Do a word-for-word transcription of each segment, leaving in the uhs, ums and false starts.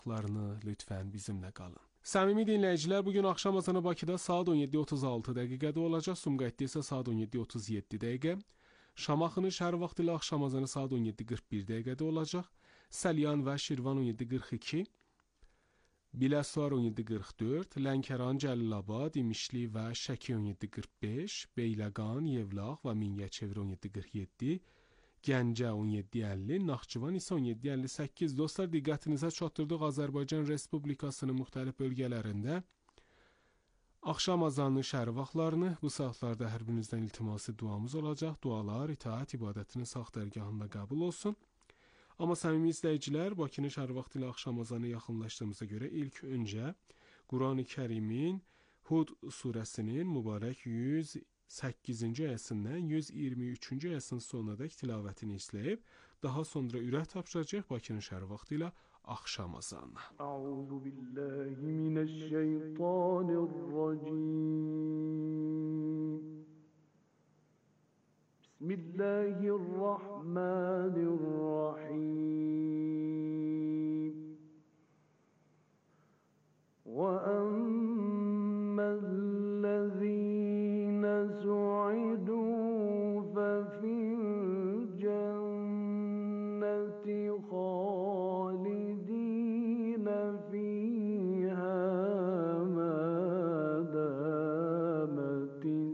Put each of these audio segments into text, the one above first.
lütfən bizimlə qalın. Səmimi dinləyicilər, bugün axşam azanı Bakıda saat on yeddi otuz altı dəqiqədə olacaq, Sumqayıtda isə saat on yeddi otuz yeddi dəqiqə. Şamaxının şəhər vaxtı ilə axşam azanı saat on yeddi qırx bir dəqiqədə olacaq. Səlyan və Şirvan on yeddi qırx iki, Biləsuvar on yeddi qırx dörd, Lənkəran, Cəlilabad, İmişli və Şəki on yeddi qırx beş, Beyləqan, Yevlax və Mingəçevir on yeddi qırx yeddi, Gəncə on yeddi əlli, Naxçıvan isə on yeddi əlli səkkiz. Dostlar, diqqətinizə çatdırdıq Azərbaycan Respublikasının müxtəlif bölgələrində axşam azanı şəhər vaxtlarını. Bu saatlarda hər birinizdən iltiması duamız olacaq. Dualar itaət ibadətinin sağ dərgahında qəbul olsun. Amma səmimi izləyicilər, Bakının şəhər vaxtı ilə axşam azanı yaxınlaşdığımıza görə ilk öncə Quran-ı Kərimin Hud surəsinin mübarək yüz səkkizinci ayəsindən yüz iyirmi üçüncü ayəsinin sonunadək tilavətini izləyib, daha sonra ürək tapşıracaq Bakının şəhər vaxtı ilə axşam azanına. Əuzu billahi mineşşeytanirracim. Bismillahirrahmanirrahim. Və emmellezîne su'idû fefil cenneti halidîne fîhâ mâ dâmetis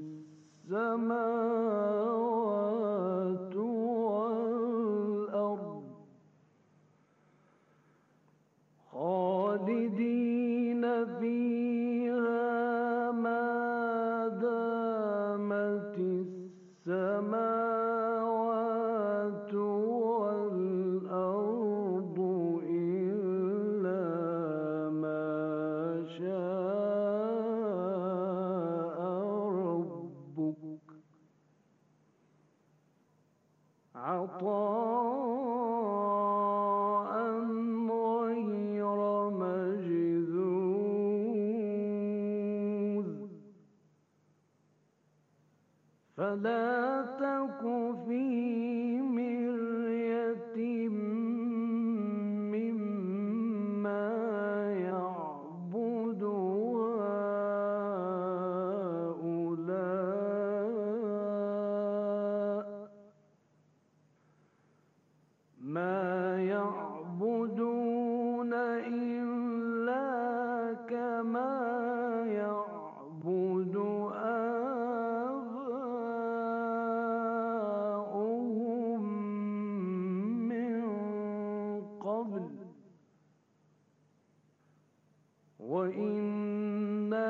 semâvâtu vel ard halidîne fîhâ mâ dâmetis semâvâtu vel ardu illâ mâ şâ'a rabbuk atâ'an gayra meczûz فلا تك في مرية مما يعبد هؤلاء ما يعبدون إلا كما يعبد آباؤهم من قبل وإنا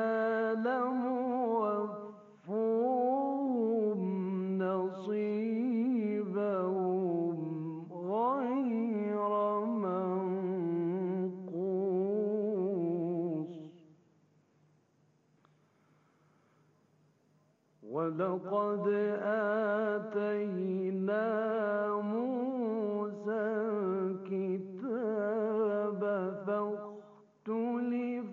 لموفوهم نصيبهم غير منقوص ولقد آتينا موسى الكتاب فاختلف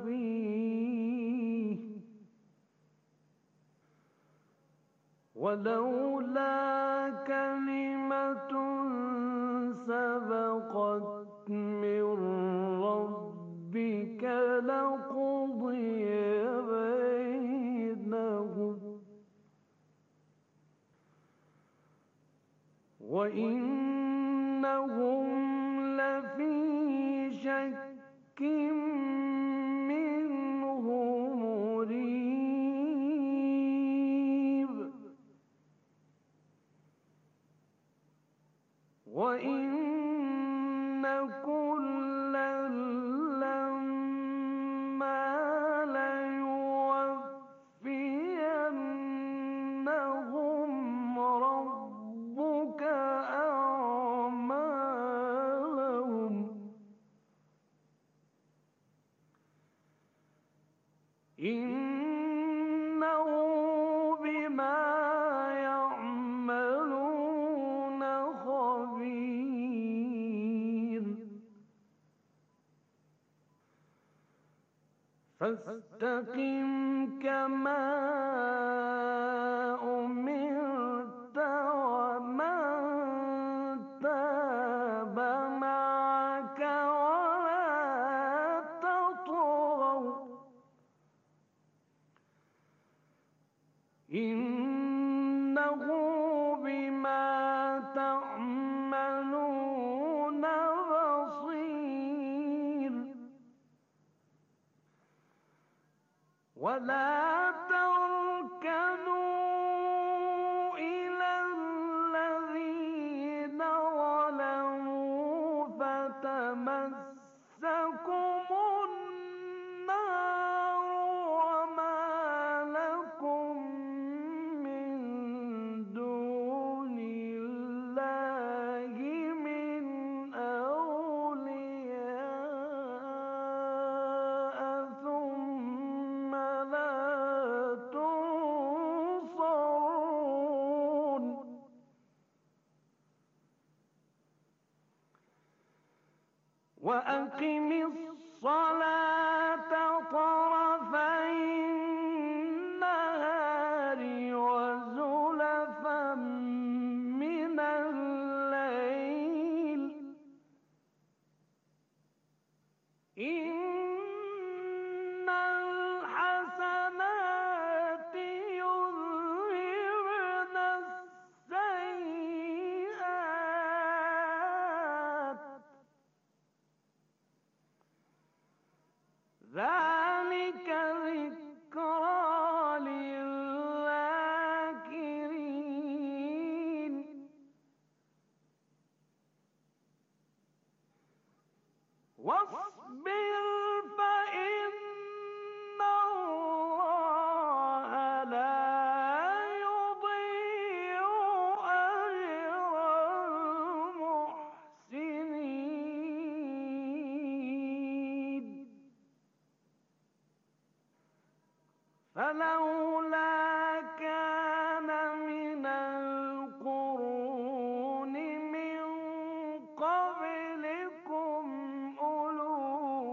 فيه ولولا كلمة سبقت من ربك لقضي بينهم وإنهم لفي شك منه مريب وإن كلا لما ليوفينهم ربك أعمالهم إنه بما يعملون خبير فاستقم كما أمرت ومن تاب معك ولا ولا تركنوا إلى الذين ظلموا فتمسكم النار وما لكم من دون الله من أولياء ثم لا تنصرون وأقم الصلاة طرفي النهار وزلفا من الليل إن الحسنات يذهبن السيئات ذلك ذكرى للذاكرين واصبر فإن الله لا يضيع أجر المحسنين فلولا كان من القرون من قبلكم أولو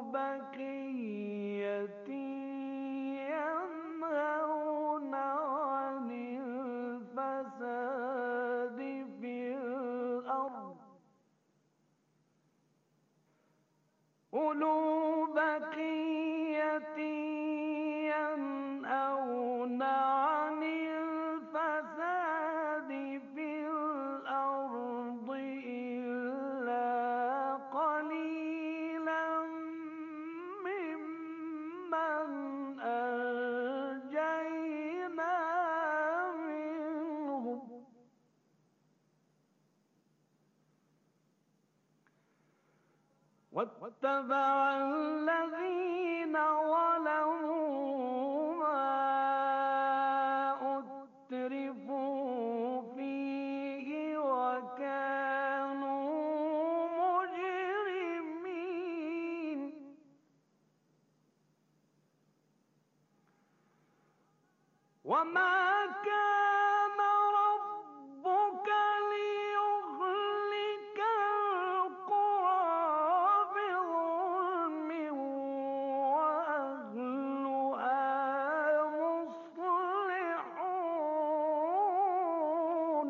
بقية ينهون عن الفساد في الأرض أولو بقية ينهون عن الفساد في الأرض إلا قليلا ممن أنجينا منهم واتبع الذين ظلموا ما أترفوا فيه وكانوا مجرمين وما كان ربك ليهلك القرى بظلم وأهلها مصلحون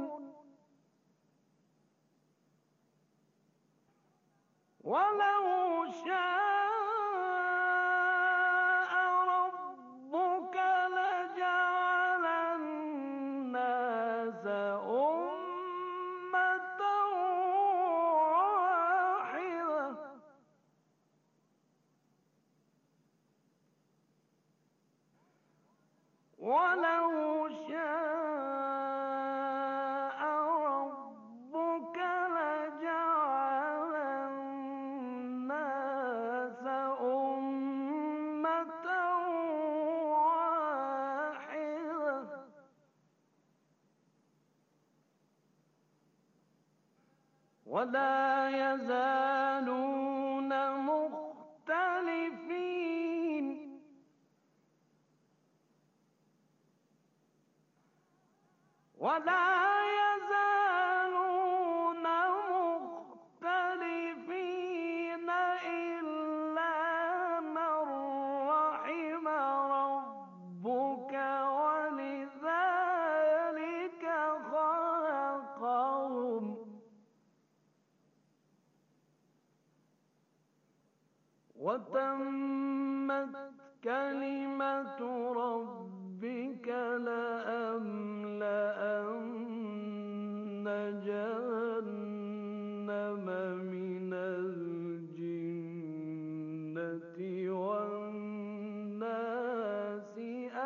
ولو شاء ربك لجعل الناس أمة واحدة ولو شاء ربك لجعل الناس أمة واحدة ولا يزالون مختلفين ولا يزالون مختلفين إلا من رحم ربك ولذلك خلقهم وتمت كلمة ربك لأملأن جهنم من الجنة والناس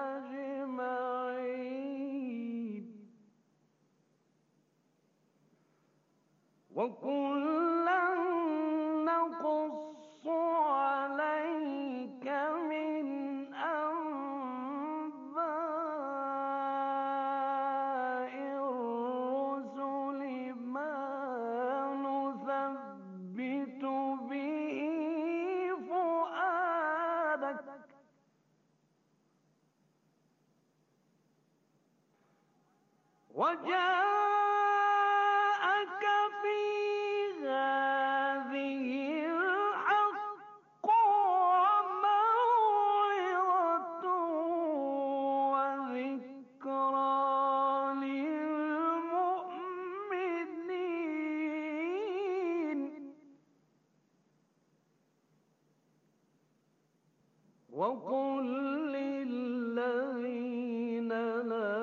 وجاءك في هذه الحق وموعظة وذكرى للمؤمنين وقل للذين لا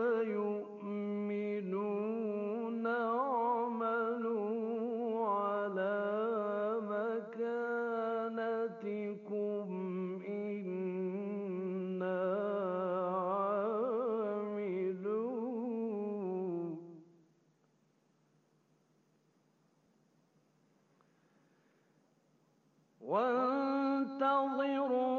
يؤمنون اعملوا على مكانتكم إنا عاملون وانتظروا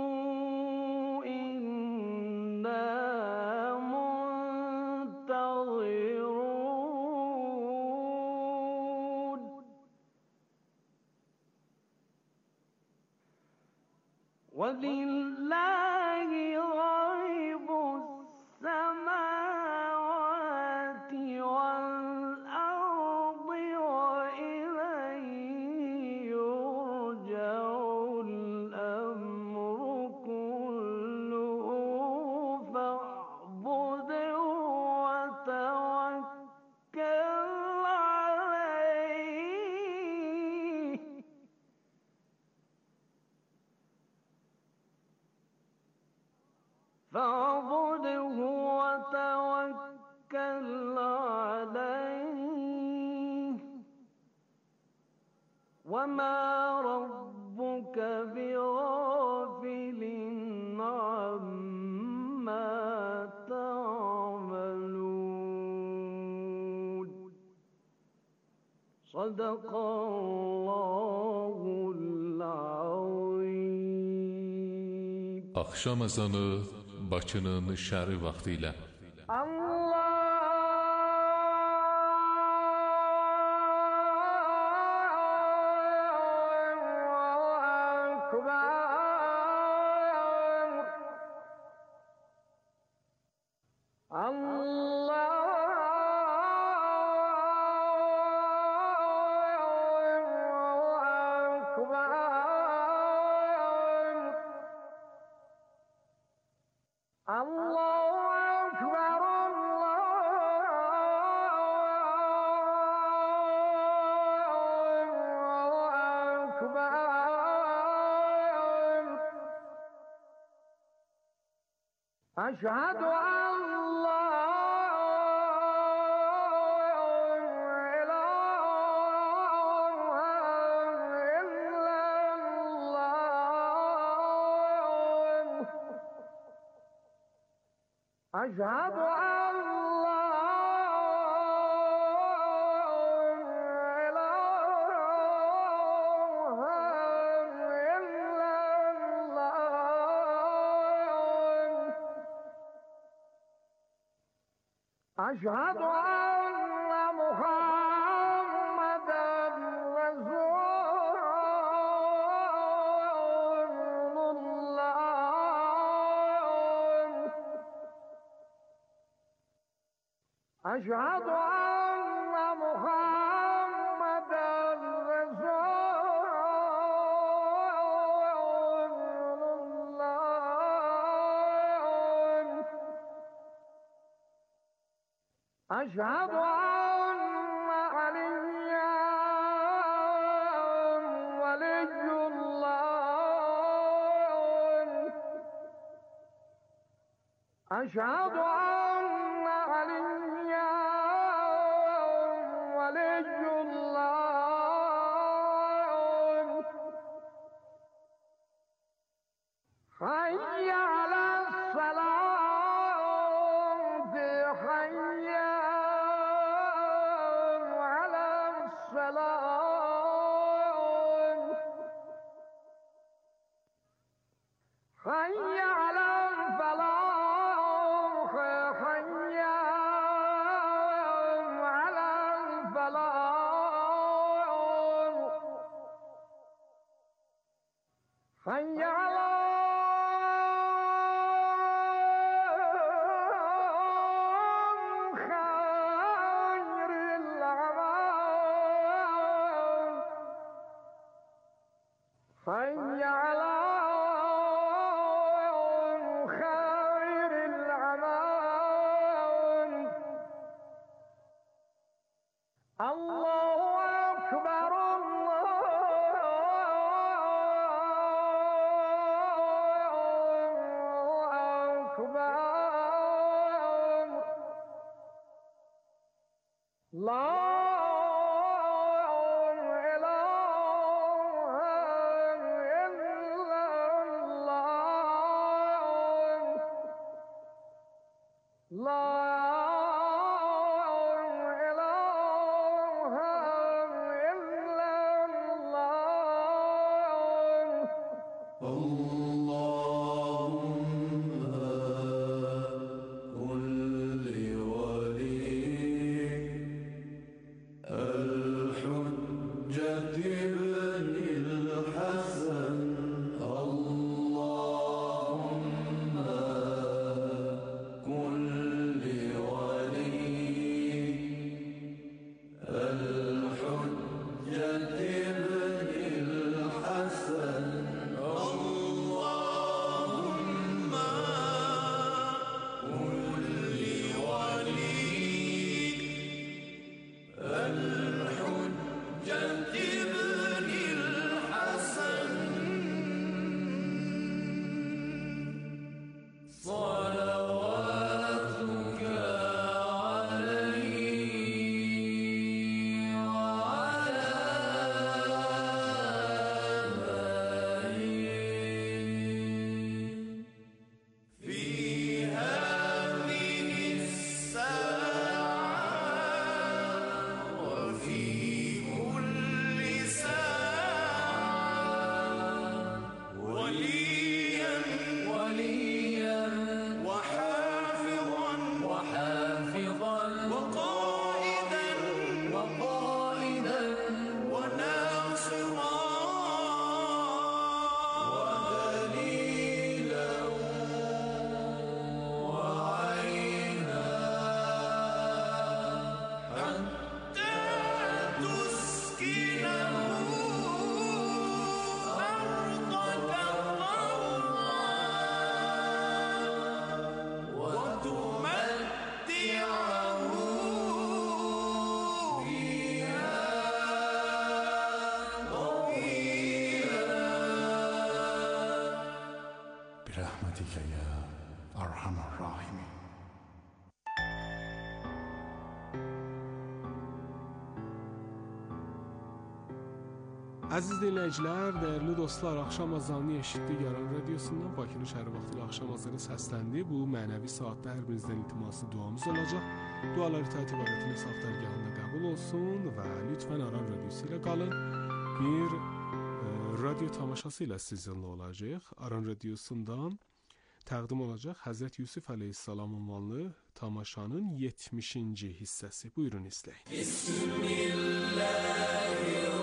ولله غيب السماوات والأرض وإليه يرجع الأمر كله فاعبده وتوكل عليه فاعبده وتوكل عليه وما ربك بغافل عما تعملون صدق الله العظيم. Akşam ezanı Bakının şəhəri vaxtı ilə أشهد أن لا إله إلا الله أشهد أن لا أشهد أن محمدا رسول الله أشهد أن محمدا رسول الله أشهد أن عليا ولي الله أشهد أن عليا ولي الله حي على الصلاة حي على الصلاة حي على الفلاح حي على الفلاح حي على الخير Əziz dinləyicilər, dəyərli dostlar, axşam azanını eşitdik Yaran Radiosundan. Bakının şəhəri vaxtı ilə axşam azanı səsləndi. Bu mənəvi saatda hər birinizdən iltiması duamız olacaq. Dualar itaət ibadətini saf dərgahında qəbul olsun və lütfən Aran Radiosu ilə qalın. Bir e, radio tamaşası ilə sizinlə olacaq. Aran Radiosundan təqdim olacaq Həzrət Yusuf əleyhissalam ünvanlı tamaşanın yetmişinci hissəsi. Buyurun izləyin. Bismillahirrahmanirrahim.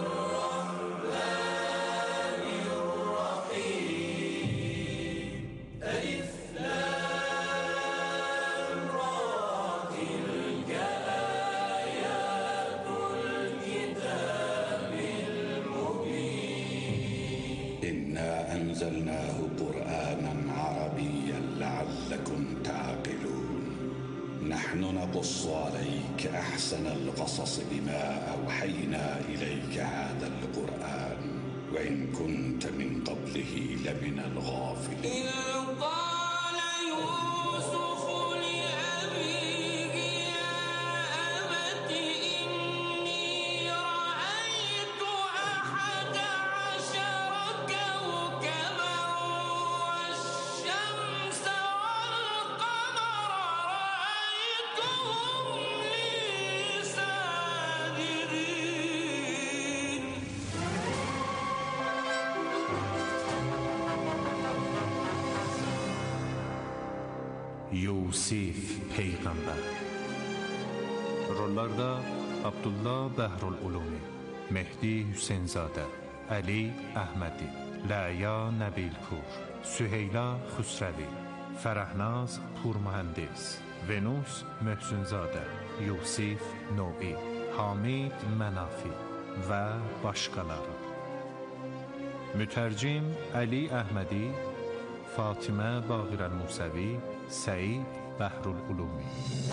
أنزلناه قرآنا عربيا لعلكم تعقلون نحن نقص عليك أحسن القصص بما أوحينا إليك هذا القرآن وإن كنت من قبله لمن الغافلين Yusif Peyğəmbər. Rollarda Abdullah Bəhrululumi, Mehdi Hüseynzadə, Əli Əhmədi, Ləya Nəbilpur, Süheyla Xüsrəvi, Fərəhnaz Purmühəndis, Venus Möhsünzadə, Yusif Novi, Hamid Mənafi və başqaları. Mütərcim Əli Əhmədi, Fatimə Baqirəl-Musəvi, Səid Bəhrululumi.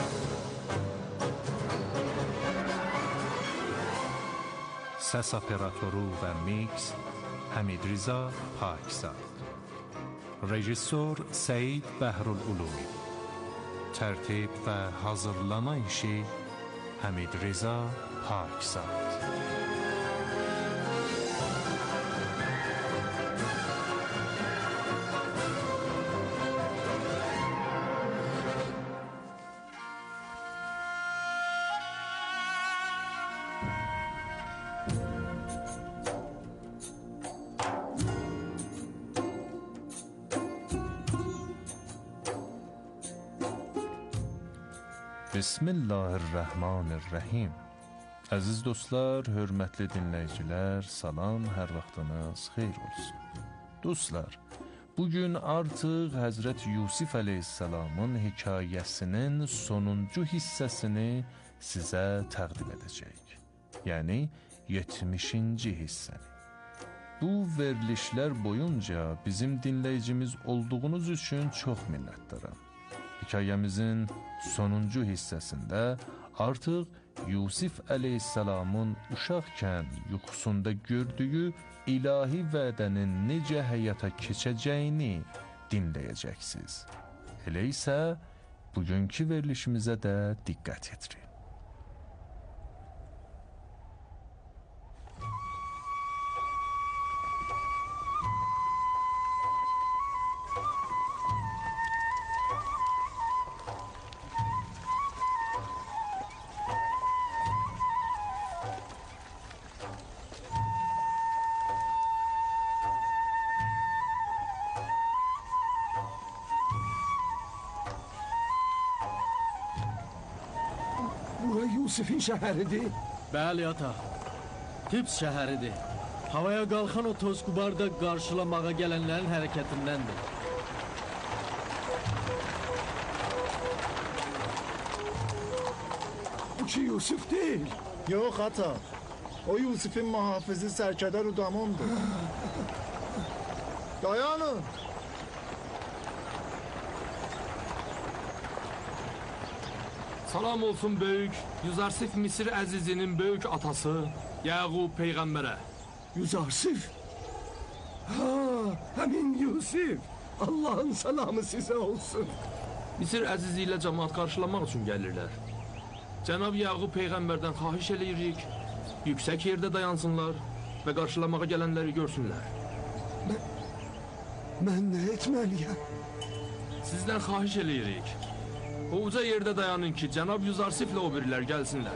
Səs operatoru və mix Həmid Rza Pakzad. Rejissor Səid Bəhrululumi. Tərtib və hazırlama işi حمیدرضا پاکزاد. Bismillahirrahmanirrahim. Əziz dostlar, hörmətli dinləyicilər, salam, hər vaxtınız xeyir olsun. Dostlar, bugün artıq Həzrət Yusif əleyhissalamın hekayəsinin sonuncu hissəsini sizə təqdim edəcəyik. Yəni, yetmişinci hissəni. Bu verilişlər boyunca bizim dinləyicimiz olduğunuz üçün çox minnətdaram. Hekayəmizin sonuncu hissəsində artıq Yusif əleyhissalamın uşaqkən yuxusunda gördüyü ilahi vədənin necə həyata keçəcəyini dinləyəcəksiniz. Elə isə bugünkü verilişimizə də diqqət yetirin. Bura Yusif'in şəhəridir. Bəli ata, Tips şəhəridir. Havaya qalxan o toz qubarda qarşılamağa gələnlərin hərəkətindəndir. Bu ki Yusif deyil. Yox ata, o Yusif'in muhafizi sərkədər Udamondur. Dayanın! Salam olsun böyük Yuzarsif Misir əzizinin böyük atası Yaqub Peyğəmbərə. Yuzarsif? Ha, həmin Yusif. Allah'ın salamı sizə olsun. Misir əzizi ilə cəmaat qarşılamaq üçün gəlirlər. Cənab Yaqub Peyğəmbərdən xahiş eləyirik, yüksək yerdə dayansınlar və qarşılamağa gələnləri görsünlər. Mən, mən nə etməliyəm? Sizdən xahiş eləyirik. O uca yerdə dayanın ki, cənab Yuzarsiflə o birilər gəlsinlər.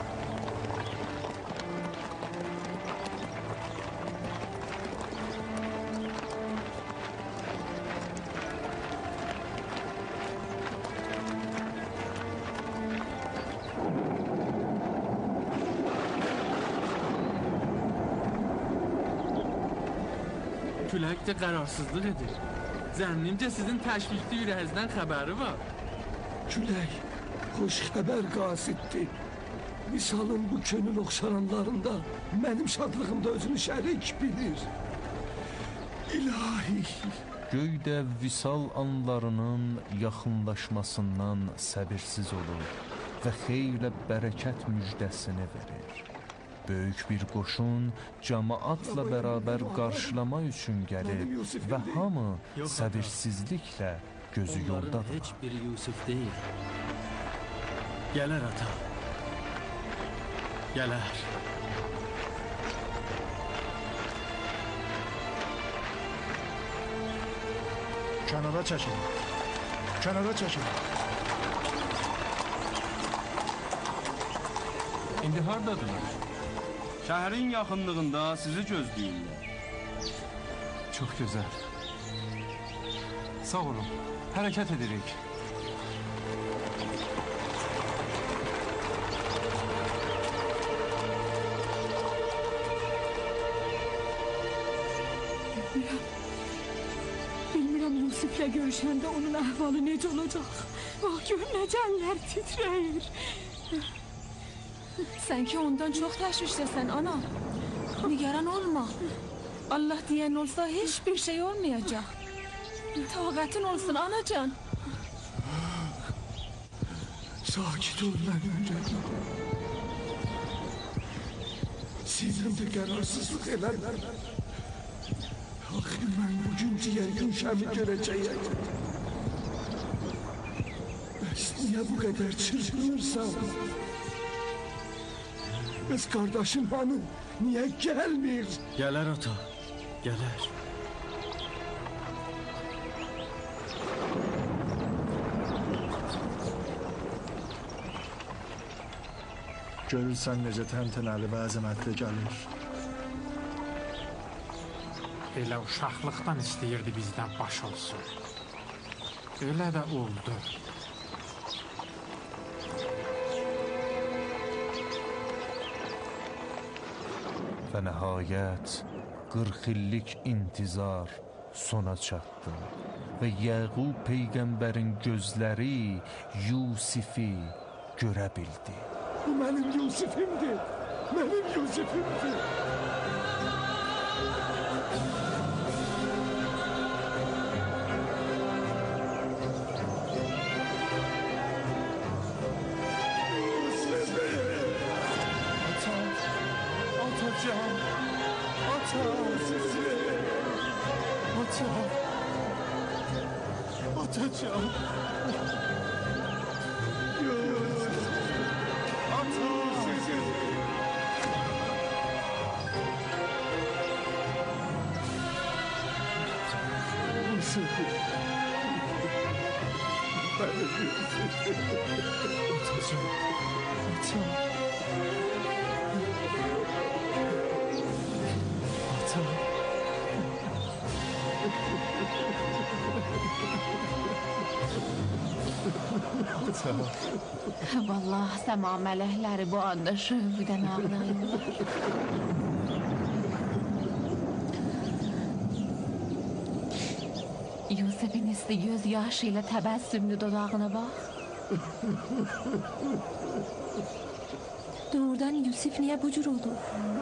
Külək də qərarsızlıq edir. Zənnimcə sizin təşvişli ürəyinizdən xəbəri var. Külək, xoş xəbər qasiddir. Misalın bu könül oxşaranlarında mənim şadlığımda özünü şərik bilir. İlahi. Göydə visal anlarının yaxınlaşmasından səbirsiz olur və xeyirlə bərəkət müjdəsini verir. Böyük bir qoşun cəmaatla bərabər qarşılama üçün gəlir və hamı səbirsizliklə gözü yoldadır. Heç biri Yusif deyil. Gələr ata. Gələr. Kənara çəkin. Kənara çəkin. İndi hardadılar? Şəhərin yaxınlığında sizi gözləyirlər. Çox gözəl. Sağ olun. Hərəkət edirik. Bilmirəm. Bilmirəm Yusif'lə görüşəndə onun əhvalı necə olacaq. Bax gör nə cənlər titrəyir. Sən ki ondan çox təşvişləsən ana. Nigaran olma. Allah deyən olsa heç bir şey olmayacaq. Taqətin olsun anacan. Sakit ol mənim ürəyim. Sizin də qərarsızlıq elərlər. Axı mən bugün digər gülşəmi görəcəyəm. Bəs niyə bu qədər çırpınırsan? Kız kardeşim hanı niye gelmir? Gələr ata, gələr. Görürsən necə təntənəli və əzəmətli gəlir. Elə uşaqlıqdan istəyirdi bizdən baş olsun. Elə də oldu. Və nəhayət qırx illik intizar sona çatdı və Yəqub peyğəmbərin gözləri Yusifi görə bildi. Bu benim Yusif'imdir. Benim Yusif'imdir. Atacağım, atacağım sizi. Atacağım, atacağım. Atacağım sizi. Yusif'im. Benim Yusif'im. Atacağım, atacağım. Vallahi səma mələkləri bu anda şövqdən ağlayırlar. Yusif'in isti göz yaşı ilə təbəssümlü dodağına bax. Doğrudan Yusif niyə bu cür oldu?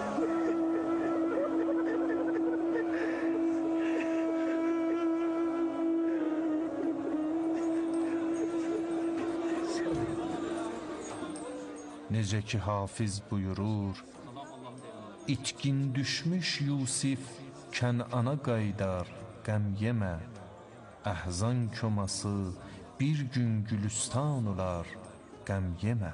Necə ki Hafiz buyurur, İtkin düşmüş Yusif Kənana qaydar, qəm yemə, əhzan koması bir gün gülüstan olar, qəm yemə.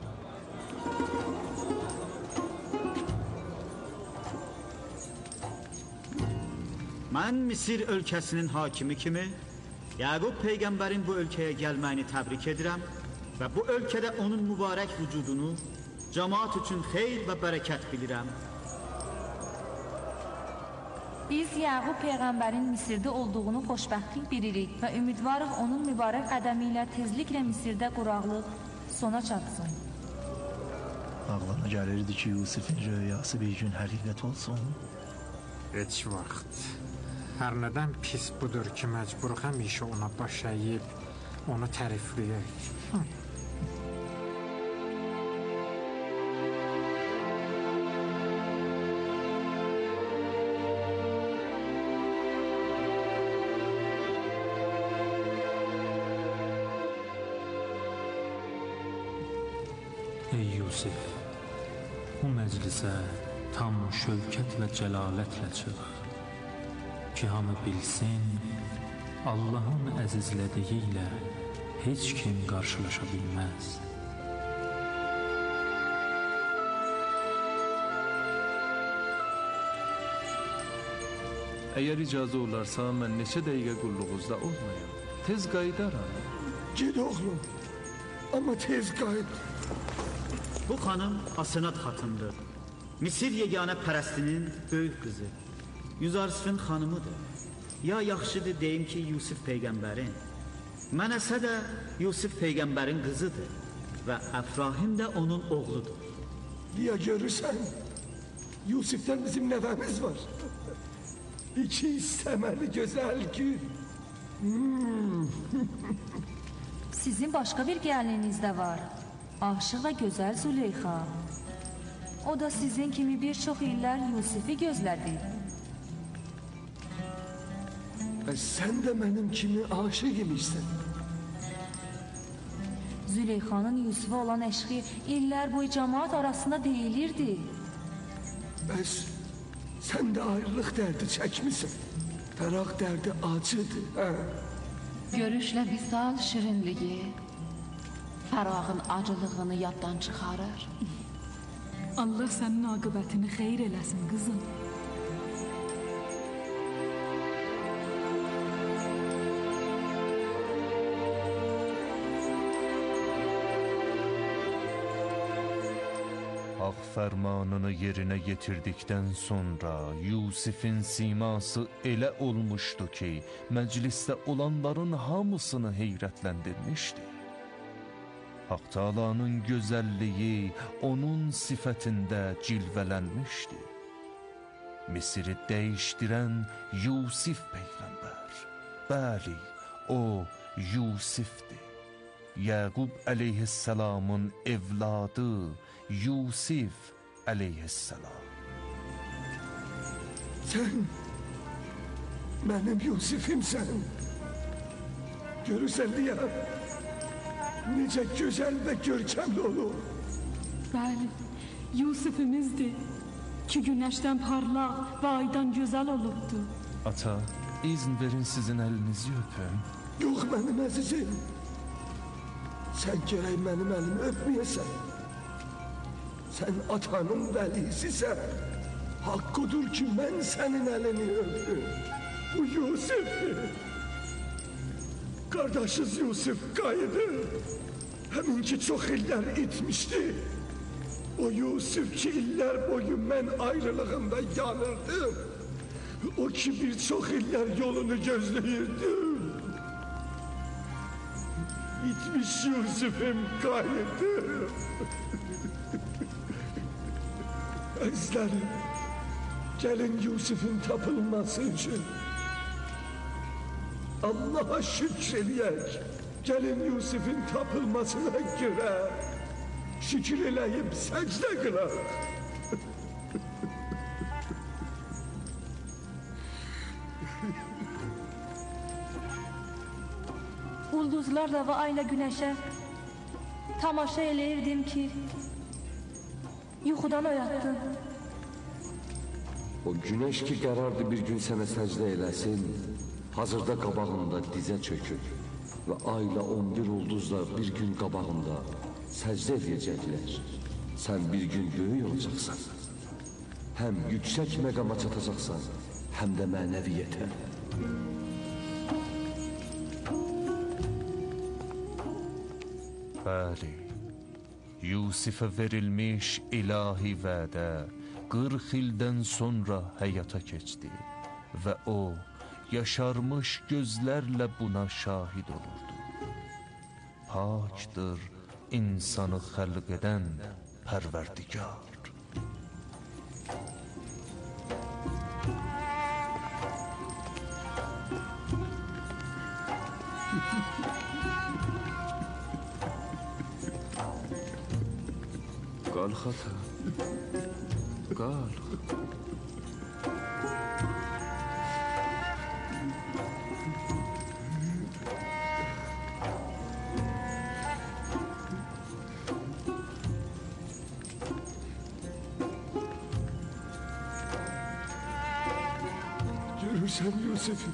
Mən Misir ölkəsinin hakimi kimi Yaqub peyğəmbərin bu ölkəyə gəlməyini təbrik edirəm və bu ölkədə onun mübarək vücudunu cəmaat üçün xeyr və bərəkət bilirəm. Biz Yaqub peyğəmbərin Misirdə olduğunu xoşbəxtlik bilirik və ümidvarıq onun mübarək qədəmi ilə tezliklə Misirdə quraqlıq sona çatsın. Ağlana gəlirdi ki, Yusifin rüyası bir gün həqiqət olsun. Heç vaxt. Hər nədən pis budur ki, məcburuq həmişə ona baş əyib, onu tərifləyək. Ey Yusif, bu məclisə tam şövkət və cəlalətlə çıx ki, hamı bilsin, Allahın əzizlədiyi ilə heç kim qarşılaşa bilməz. Əgər icazə olarsa, mən neçə dəqiqə qulluğunuzda olmayam. Tez qaydaram. Gid oğlum, amma tez qayıt. Bu xanım Asenat xatındır. Misir yeganə pərəstinin böyük qızı. Yuzarsifin xanımıdır. Ya yaxşıdır deyim ki, Yusif peyğəmbərin. Mənəsə də Yusif peyğəmbərin qızıdır və Əfrahim də onun oğludur. Ya görürsən, Yusif'ten bizim nəvəmiz var. İki istəməli gözəl gün. Hmm. Sizin başqa bir gəlininiz də var. Aşıq və gözəl Züleyxa. O da sizin kimi bir çox illər Yusifi gözlədi. Və sən də mənim kimi aşıq imişsən. Züleyxanın Yusifə olan eşqi illər boyu cəmaat arasında deyilirdi. Bəs sən də ayrılıq dərdi çəkmisən. Fəraq dərdi acıdır, hə? Görüşlə visal şirinliyi fərağın acılığını yaddan çıxarır. Allah sənin aqibətini xeyir eləsin, qızım. Hak fermanını yerine getirdikten sonra Yusif'in siması ele olmuştu ki mecliste olanların hamısını heyrətlendirmişti. Hak Taala'nın güzelliği onun sifetinde cilvelenmişti. Mısır'ı değiştiren Yusif peygamber. Bəli, o Yusif'ti. Yaqub aleyhisselamın evladı Yusif aleyhisselam. Sen benim Yusif'imsen. Görürsen diye nice güzel ve görkemli olur. Bəli, Yusif'imizdir ki güneşten parlaq ve aydan güzel olubdu. Ata, izin verin sizin elinizi öpüm. Yok benim azizim. Sen gerek benim elimi öpmeyesen. Sen atanın velisisən. Hakkıdır ki ben senin elini öpüm. Bu Yusif'tir. Kardeşiz Yusif qayıdı. Həminki çox illər itmişdi. O Yusif ki illər boyu mən ayrılığında yanırdım. O ki bir çox illər yolunu gözləyirdim. İtmiş Yusif'im qayıdı. Əzizlərim, gəlin Yusif'in tapılması üçün Allah'a şükür eləyək. Gəlin Yusif'in tapılmasına görə şükür eləyib səcdə qılaq. Ulduzlarla ve ayla güneşe tamaşa eləyirdim ki yuxudan oyattın. O güneş ki qərardı bir gün sənə səcdə eləsin, hazırda qabağında dizə çökür və ayla on bir ulduzla bir gün qabağında səcdə edəcəklər. Sən bir gün böyük olacaqsan, həm yüksək məqama çatacaqsan, həm də mənəviyyətə. Bəli, Yusif'e verilmiş ilahi vədə qırx ildən sonra həyata keçdi və o yaşarmış gözlərlə buna şahid olurdu. Pakdır insanı xəlq edən Pərverdigar. Qalx ata, qalx. Görürsen Yusuf'u,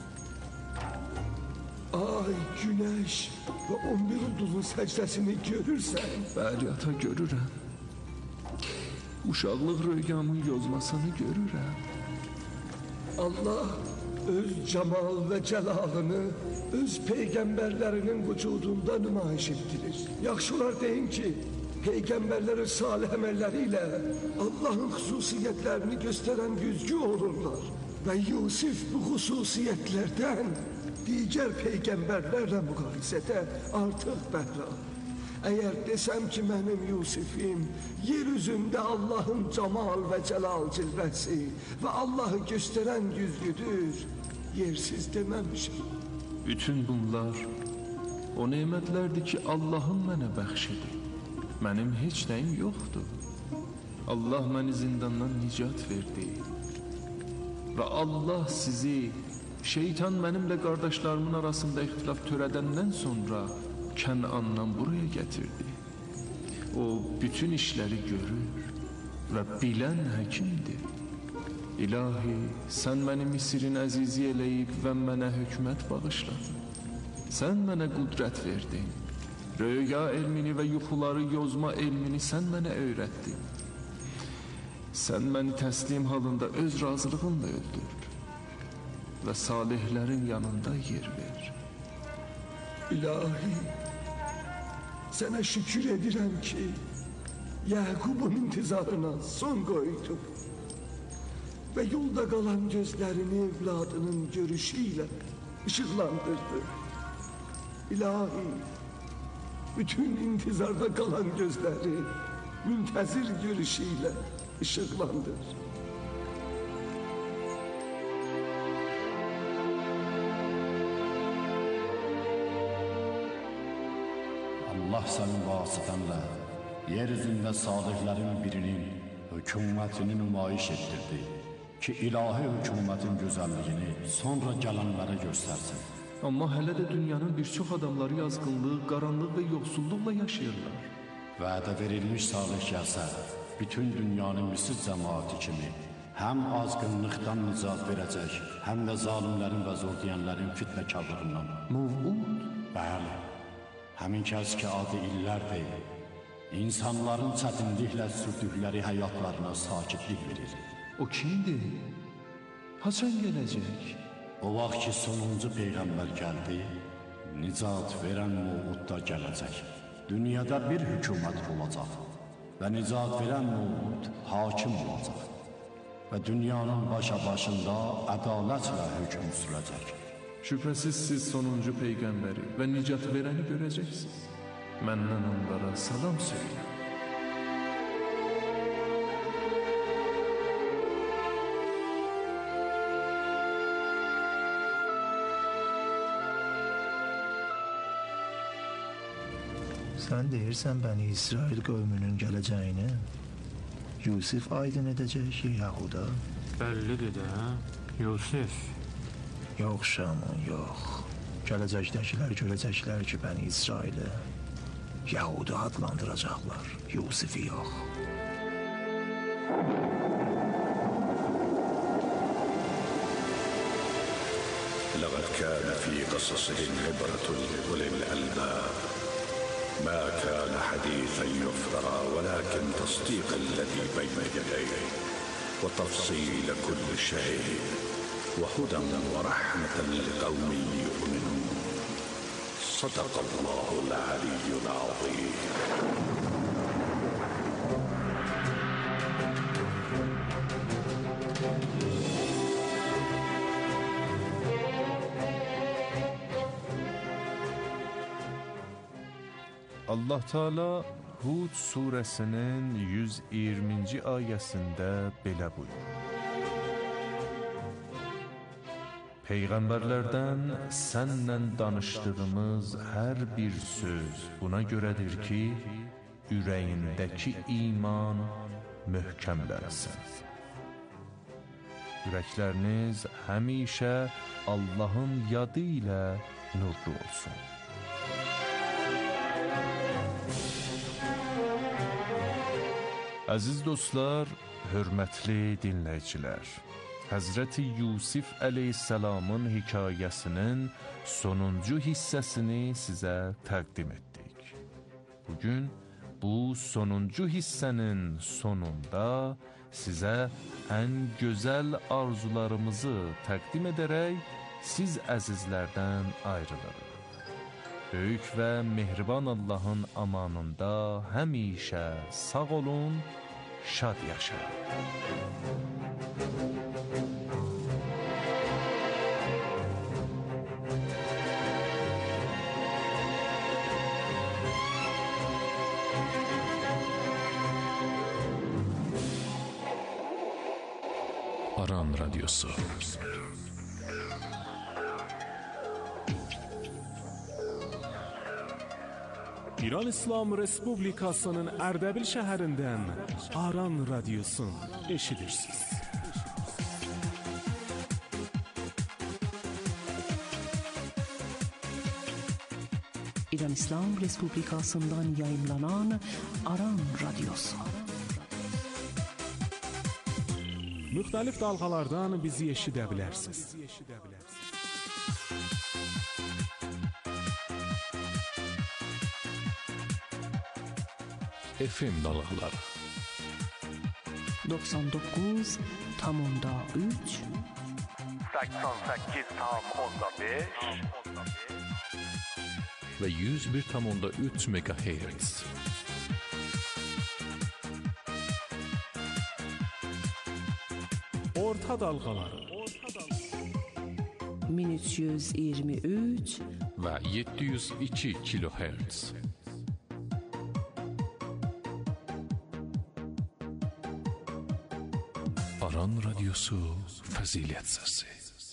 ay, güneş ve on bir ulduzun səcdəsini görürsən. Bəli ata, görürəm. Uşaqlıq rüyamın yozmasını görürəm. Allah öz cemal ve celalını öz peygamberlerinin vücudunda nümayiş ettirir. Yaxşılar deyin ki, peygamberleri salih əməlləriyle Allah'ın xüsusiyyətlərini gösteren yüzgü olurlar. Ve Yusuf bu xüsusiyyətlərdən diğer peygamberlerle müqayisədə artıq bəhra. Eğer desem ki benim Yusuf'im yeryüzünde Allah'ın cemal ve celal cilvesi ve Allah'ı gösteren yüzlüdür, yersiz dememişim. Bütün bunlar o nemətlərdir ki Allah'ın mənə bəxşidir. Mənim heç nəyim yoxdur. Allah məni zindandan nicat verdi. Və Allah sizi şeytan mənimlə qardaşlarımın arasında ixtilaf törədəndən sonra Kənandan buraya getirdi. O bütün işleri görür ve bilen həkimdir. İlahi, sən məni Misirin əzizi eləyib və mənə hökumət bağışladın. Sən mənə qudrət verdin. Röya elmini və yuxuları yozma elmini sən mənə öyrətdin. Sən məni təslim halında öz razılığınla öldür və salihlərin yanında yer ver. İlahi, sənə şükür edirəm ki, Yaqubun intizarına son qoydum və yolda qalan gözlərini evladının görüşü ilə ışıqlandırdı. İlahi, bütün intizarda qalan gözləri müntəzir görüşü ilə ışıqlandır. Allah sənin vasitənlə yeryüzündə salihlərin birinin hökumətini nümayiş etdirdi ki, ilahi hökumətin gözəlliyini sonra gələnlərə göstərsin. Amma hələ də dünyanın bir çox adamları yazğınlıq, qaranlıq və yoxsulluqla yaşayırlar. Vədə verilmiş salih gəlsə, bütün dünyanın Misir cəmaati kimi həm azğınlıqdan nicat verəcək, həm də zalimlərin və zor deyənlərin fitnəkarlığından. Muvud? Bəli, həmin kəs ki adı illərdir, insanların çətinliklə sürdükləri həyatlarına sakitlik verir. O kimdir? Haçan gələcək? O vaxt ki sonuncu Peyğəmbər gəldi, nicat verən Muvud da gələcək. Dünyada bir hökumət olacaq və nicat verən Muvud hakim olacaq və dünyanın başa başında ədalətlə hökm sürəcək. Şübhəsiz siz sonuncu Peyğəmbəri və nicat verəni görəcəksiniz. Məndən onlara salam söylə. Sən deyirsən bəni İsrail qövmünün gələcəyini Yusif aydın edəcək Yahuda? Bəllidir də, Yusif. Yox Şamun, yox. Gələcəkdəkilər görəcəklər ki, bəni İsraili Yahuda adlandıracaqlar, Yusifi yox. لقد كان في قصصهم عبرة لأولي الألباب ما كان حديثا يفترى ولكن تصديق الذي بين يديه وتفصيل كل شيء وهدى ورحمة لقوم يؤمنون صدق الله العلي العظيم. Allah Teala Hud surəsinin yüz iyirminci ayəsində belə buyurur. Peyğəmbərlərdən sənlə danışdığımız hər bir söz buna görədir ki, ürəyindəki iman möhkəmlənsin. Ürəkləriniz həmişə Allahın yadı ilə nurlu olsun. Əziz dostlar, hörmətli dinləyicilər, Həzrəti Yusif əleyhissalamın hekayəsinin sonuncu hissəsini sizə təqdim etdik. Bugün bu sonuncu hissənin sonunda sizə ən gözəl arzularımızı təqdim edərək siz əzizlərdən ayrılırıq. Böyük və mehriban Allahın amanında həmişə sağ olun, şad yaşayın. Aran Radyosu. İran İslam Respublikasının Ərdəbil şəhərindən Aran Radyosu'nu eşidirsiniz. İran İslam Respublikası'ndan yayınlanan Aran Radyosu. Müxtəlif dalğalardan bizi eşidə bilərsiniz. F M dalğaları doxsan doqquz tam onda üç səksən səkkiz tam onda beş ve yüz bir tam onda üç megahertz. Orta dalgaları min üç yüz iyirmi üç ve yedi yüz iki kilohertz. Aran Radyosu Fazilet Sesi.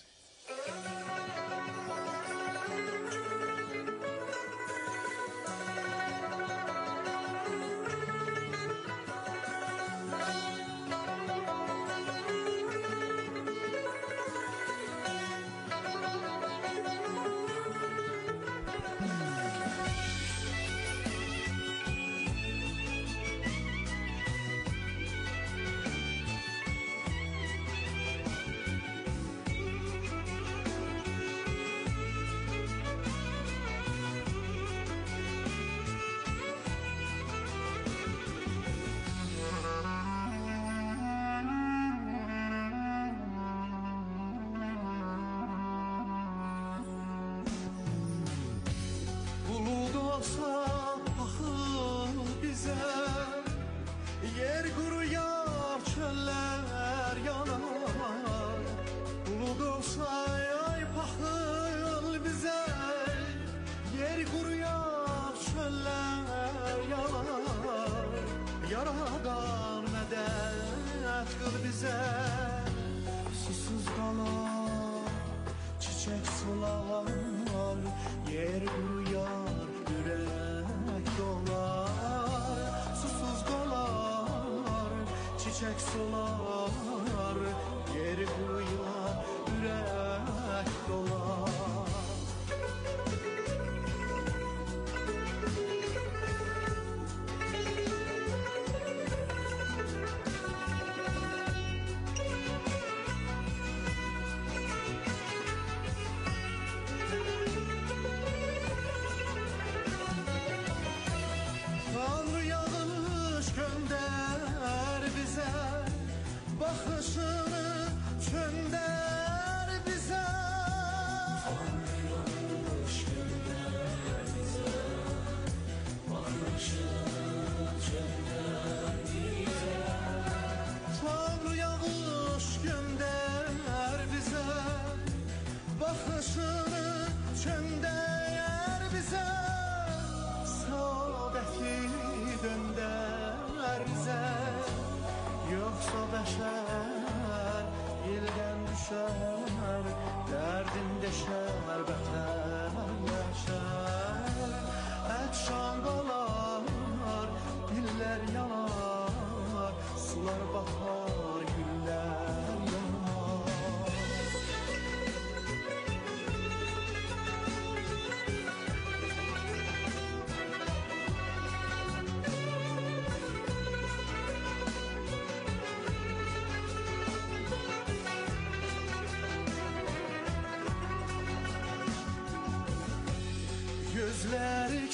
Gözlerik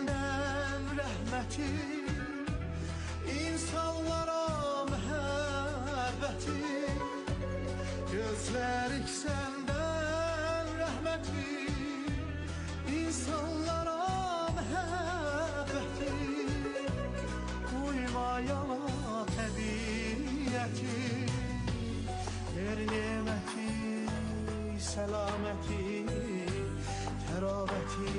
senden rahmeti, insanlara muhabbeti. Gözlerik senden rahmeti, insanlara muhabbeti. Uyma yana hediyeti, her nimeti, selameti, teraveti,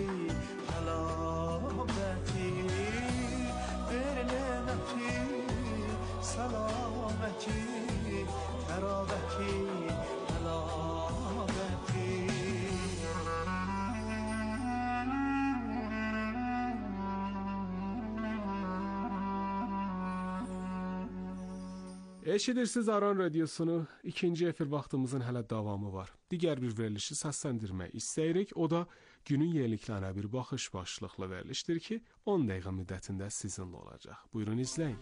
halabeti, bir nemeti, selameti, teraveti, halabeti. Eşidirsiniz Aran Radyosunu. İkinci efir vaxtımızın hələ davamı var. Digər bir verilişi səsləndirmək istəyirik. O da günün yeniliklərinə bir baxış başlıqlı verilişdir ki, on dəqiqə müddətində sizinlə olacaq. Buyurun izləyin.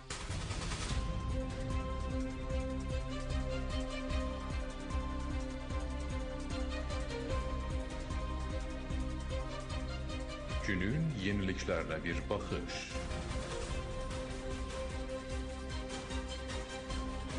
Günün yeniliklərinə bir baxış.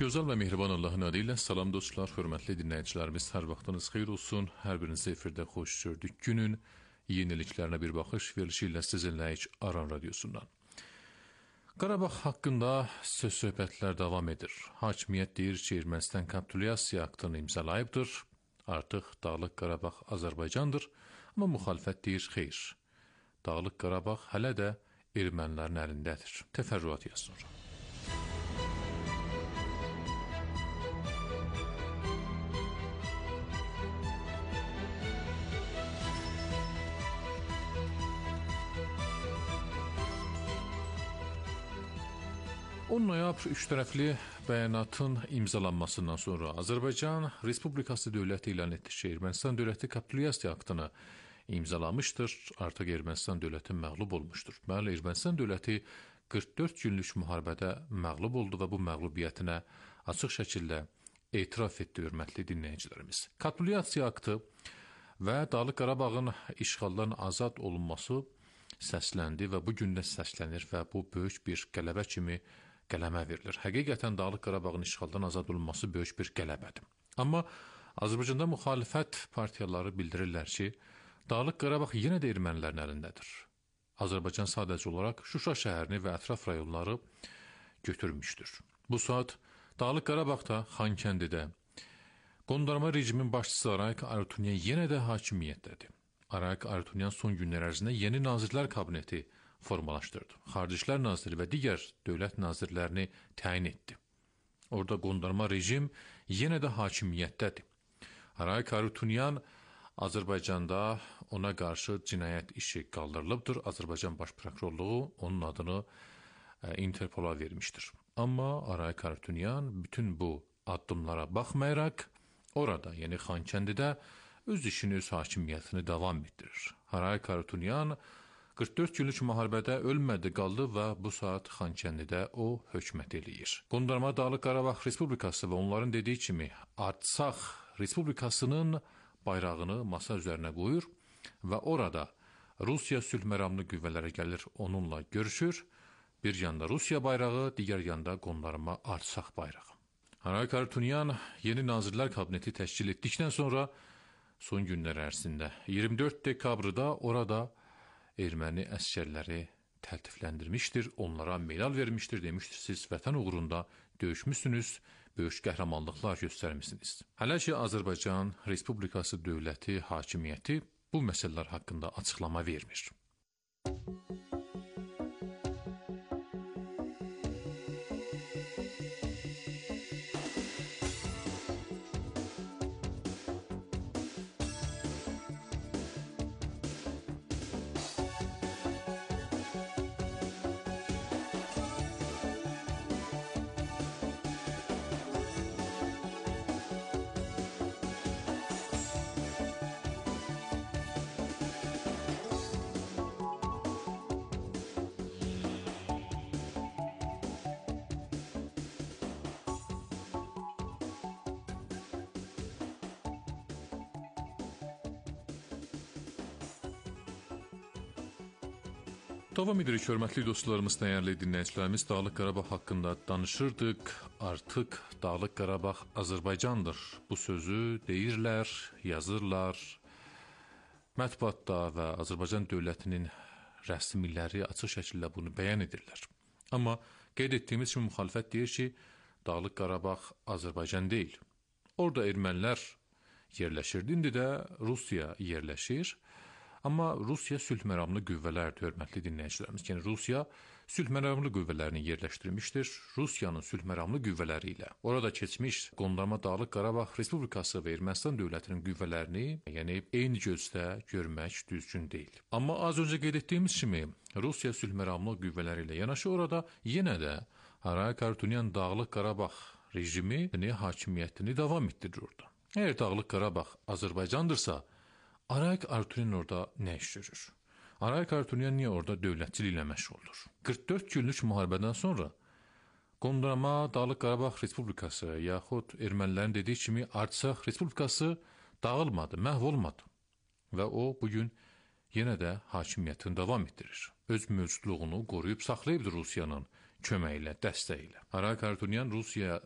Gözəl və mehriban Allahın adı ilə salam dostlar, hörmətli dinləyicilərimiz, hər vaxtınız xeyir olsun. Hər birinizi efirdə xoş gördük. Günün yeniliklərinə bir baxış verilişi ilə sizinləyik Aran radiosundan. Qarabağ haqqında söz söhbətlər davam edir. Hakimiyyət deyir ki, Ermənistan kapitulyasiya aktını imzalayıbdır. Artıq Dağlıq Qarabağ Azərbaycandır. Amma müxalifət deyir, xeyr. Dağlıq Qarabağ hələ də ermənilərin əlindədir. Təfərrüat yaz sonra. on noyabr üç tərəfli bəyanatın imzalanmasından sonra Azərbaycan Respublikası dövləti elan etdi ki, Ermənistan dövləti kapitulyasiya aktını imzalamışdır. Artıq Ermənistan dövləti məğlub olmuşdur. Bəli, Ermənistan dövləti qırx dörd günlük müharibədə məğlub oldu və bu məğlubiyyətinə açıq şəkildə etiraf etdi, hörmətli dinləyicilərimiz. Kapitulyasiya aktı və Dağlıq Qarabağın işğaldan azad olunması səsləndi və bu gün də səslənir və bu böyük bir qələbə kimi qələmə verilir. Həqiqətən Dağlıq Qarabağın işğaldan azad olunması böyük bir qələbədir. Amma Azərbaycanda müxalifət partiyaları bildirirlər ki, Dağlıq Qarabağ yenə də ermənilərin əlindədir. Azərbaycan sadəcə olaraq Şuşa şəhərini və ətraf rayonları götürmüşdür. Bu saat Dağlıq Qarabağda, Xankəndidə qondarma rejimin başçısı Arayik Harutyunyan yenə də hakimiyyətdədir. Arayik Harutyunyan son günlər ərzində yeni Nazirlər Kabineti formalaşdırdı. Xarici İşlər Naziri və digər dövlət nazirlərini təyin etdi. Orada qondarma rejim yenə də hakimiyyətdədir. Arayik Harutyunyan Azərbaycanda ona qarşı cinayət işi qaldırılıbdır. Azərbaycan Baş Prokurorluğu onun adını e, Interpola vermişdir. Amma Arayik Harutyunyan bütün bu addımlara baxmayaraq orada, yəni Xankəndidə öz işini, öz hakimiyyətini davam etdirir. Arayik Harutyunyan qırx dörd günlük müharibədə ölmədi, qaldı və bu saat Xankəndidə o hökumət eləyir. Qondarma Dağlıq Qarabağ Respublikası və onların dediyi kimi Artsaq Respublikasının bayrağını masa üzərinə qoyur və orada Rusiya sülh məramlı qüvvələri gəlir, onunla görüşür. Bir yanda Rusiya bayrağı, digər yanda qondarma Artsaq bayrağı. Arayik Harutyunyan yeni Nazirlər Kabineti təşkil etdikdən sonra son günlər ərzində iyirmi dörd dekabrda orada erməni əskərləri təltifləndirmişdir, onlara medal vermişdir, demişdir, siz vətən uğrunda döyüşmüsünüz, böyük qəhrəmanlıqlar göstərmişsiniz. Hələ ki, Azərbaycan Respublikası dövləti hakimiyyəti bu məsələlər haqqında açıqlama vermir. Davam edirik, hörmətli dostlarımız, dəyərli dinləyicilərimiz. Dağlıq Qarabağ haqqında danışırdıq. Artıq Dağlıq Qarabağ Azərbaycandır. Bu sözü deyirlər, yazırlar. Mətbuatda və Azərbaycan dövlətinin rəsmiləri açıq şəkildə bunu bəyan edirlər. Amma qeyd etdiyimiz kimi müxalifət deyir ki, Dağlıq Qarabağ Azərbaycan deyil. Orada ermənilər yerləşir, indi də Rusiya yerləşir. Amma Rusiya sülh məramlı qüvvələrdir, hörmətli dinləyicilərimiz. Yəni Rusiya sülh məramlı qüvvələrini yerləşdirmişdir. Rusiyanın sülh məramlı qüvvələri ilə orada keçmiş qondarma Dağlıq Qarabağ Respublikası və Ermənistan dövlətinin qüvvələrini, yəni eyni gözdə görmək düzgün deyil. Amma az öncə qeyd etdiyimiz kimi Rusiya sülh məramlı qüvvələri ilə yanaşı orada yenə də Arayik Harutyunyan Dağlıq Qarabağ rejimi hakimiyyətini davam etdirir orada. Əgər Dağlıq Qarabağ Azərbaycandırsa, Arayik Harutyunyan orada nə iş görür? Arayik Harutyunyan niyə orada dövlətçiliklə məşğuldur? qırx dörd günlük müharibədən sonra qondarma Dağlıq Qarabağ Respublikası yaxud ermənilərin dediyi kimi Artsaq Respublikası dağılmadı, məhv olmadı və o bugün yenə də hakimiyyətini davam etdirir. Öz mövcudluğunu qoruyub saxlayıbdır Rusiyanın köməyi ilə, dəstəyi ilə. Arayik Harutyunyan Rusiya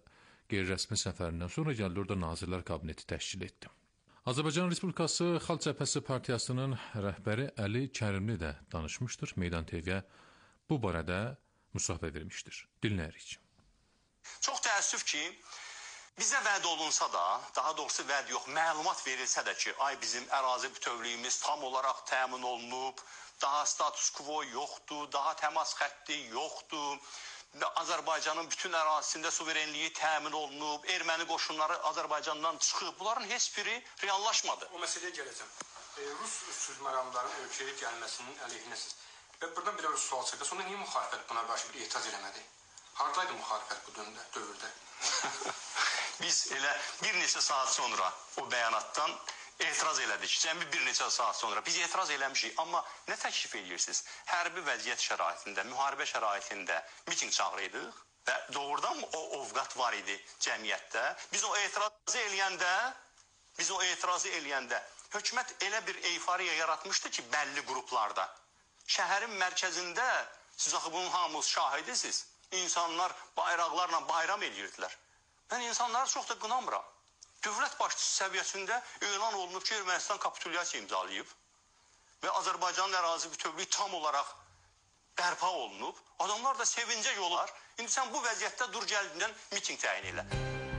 qeyri-rəsmi səfərindən sonra gəldi orada Nazirlər Kabineti təşkil etdi. Azərbaycan Respublikası Xalq Cəbhəsi Partiyasının rəhbəri Əli Kərimli də danışmışdır. Meydan T V-yə bu barədə müsahibə vermişdir. Dinləyirik. Çox təəssüf ki, bizə vəd olunsa da, daha doğrusu vəd yox, məlumat verilsə də ki, ay bizim ərazi bütövlüyümüz tam olaraq təmin olunub, daha status quo yoxdur, daha təmas xətti yoxdur, Azərbaycanın bütün ərazisində suverenliyi təmin olunub, erməni qoşunları Azərbaycandan çıxıb, bunların heç biri reallaşmadı. O məsələyə gələcəm. E, Rus sülhməramların ölkəyə gəlməsinin əleyhinəsiz. Və buradan belə bir sual çıxdı. Sonra niyə müxalifət buna qarşı bir etiraz eləmədi? Haradaydı müxalifət bu dövrdə, dövrdə? Biz elə bir neçə saat sonra o bəyanatdan etiraz elədik. Cəmi bir neçə saat sonra biz etiraz eləmişik. Amma nə təklif edirsiniz? Hərbi vəziyyət şəraitində, müharibə şəraitində miting çağırıydıq və doğrudan o ovqat var idi cəmiyyətdə. Biz o etirazı eləyəndə, biz o etirazı eləyəndə hökumət elə bir euforiya yaratmışdı ki, bəlli qruplarda. Şəhərin mərkəzində, siz axı bunun hamınız şahidisiniz, insanlar bayraqlarla bayram edirdilər. Mən insanları çox da qınamıram. Dövlət başçısı səviyyəsində elan olunub ki, Ermənistan kapitulyasiya imzalayıb və Azərbaycanın ərazi bütövlüyü tam olaraq bərpa olunub. Adamlar da sevincə yolar. İndi sən bu vəziyyətdə dur gəldindən miting təyin elə.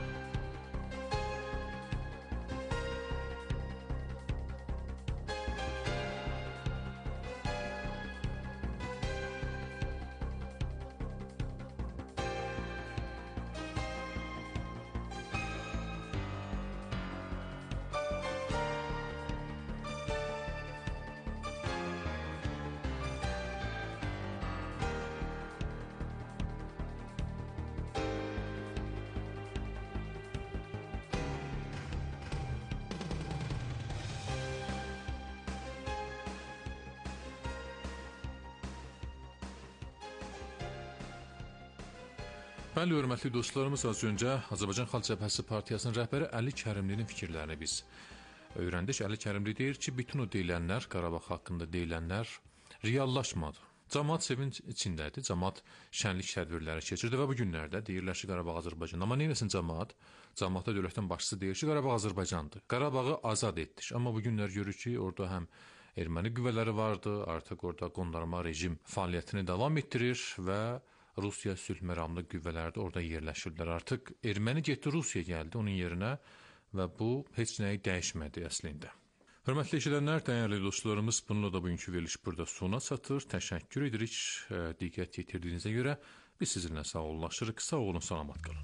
Bəli, hörmətli dostlarımız, az öncə Azərbaycan Xalq Cəbhəsi Partiyasının rəhbəri Əli Kərimlinin fikirlərini biz öyrəndik. Əli Kərimli deyir ki, bütün o deyilənlər, Qarabağ haqqında deyilənlər reallaşmadı. Cəmaət sevinç içindədir, cəmaət şənlik tədbirləri keçirdi və bu günlərdə deyirlər ki, Qarabağ Azərbaycan. Amma neyləsin cəmaət? Cəmaətə dövlətin başçısı deyir ki, Qarabağ Azərbaycandır. Qarabağı azad etdik. Amma bu günlər görür ki, orada həm erməni qüvvələri vardı, artıq orada qondarma rejim fəaliyyətini davam etdirir və Rusiya sülh məramlı qüvvələri də orada yerləşirlər. Artıq erməni getdi, Rusiya gəldi onun yerinə və bu heç nəyi dəyişmədi əslində. Hörmətli eşidənlər, dəyərli dostlarımız, bununla da bugünkü veriliş burada sona çatır. Təşəkkür edirik diqqət yetirdiyinizə görə. Biz sizinlə sağollaşırıq. Sağ olun, salamat qalın.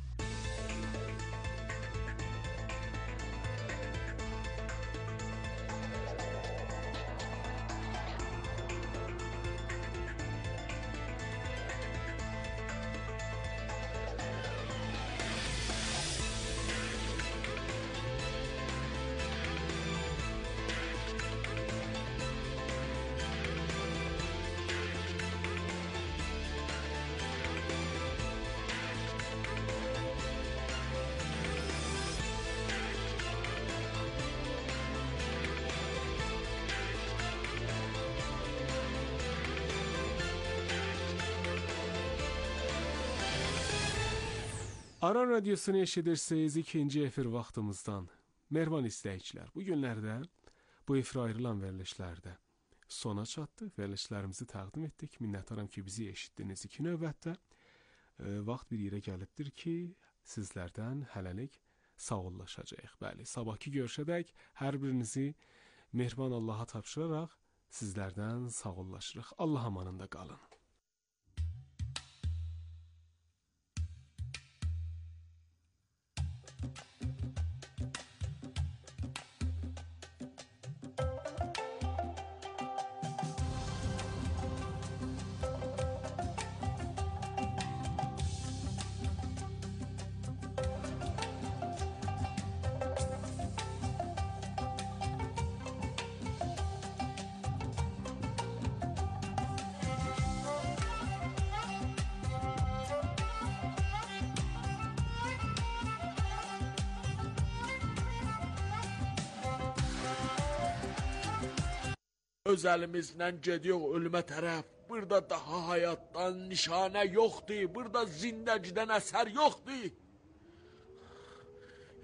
Aran Radyosunu eşidirsiniz ikinci efir vaxtımızdan. Mehriban izləyicilər, bu günlərdə bu efirə ayrılan verilişlərdə sona çatdı. Verilişlərimizi təqdim etdik. Minnətdaram ki, bizi eşitdiniz. İki növbətdə e, vaxt bir yerə gəlibdir ki, sizlərdən hələlik sağollaşacağıq. Bəli, sabahki görüşədək hər birinizi mehriban Allaha tapşıraraq sizlərdən sağollaşırıq. Allah amanında qalın. Öz əlimizlə gediyor ölümə tərəf. Burada daha həyatdan nişanə yoxdur. Burada zindəcidən əsər yoxdur.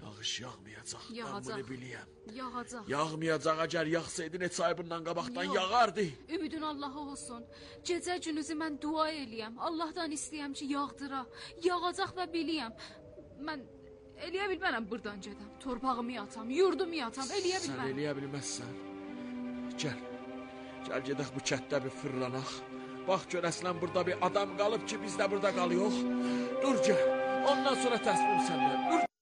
Yağış yağmayacaq. Mən Yağacaq. bunu biliyəm. Yağacaq. Yağmayacaq, əgər yağsaydı neçə ay bundan qabaqdan Yox. yağardı. Ümidin Allaha olsun. Gecə günüzü mən dua eləyəm. Allahdan istəyəm ki, yağdıra. Yağacaq və biliyəm. Mən eləyə bilmərəm burdan gedəm. Torpağımı yatam, yurdumu yatam, eləyə Sən bilmərəm. eləyə bilməzsən. Gəl. Gəl gedək bu kətdə bir fırlanaq. Bax görəsən burada bir adam qalıb ki, biz də burada qalıyıq. Dur gəl. Ondan sonra təslim səndən. Dur.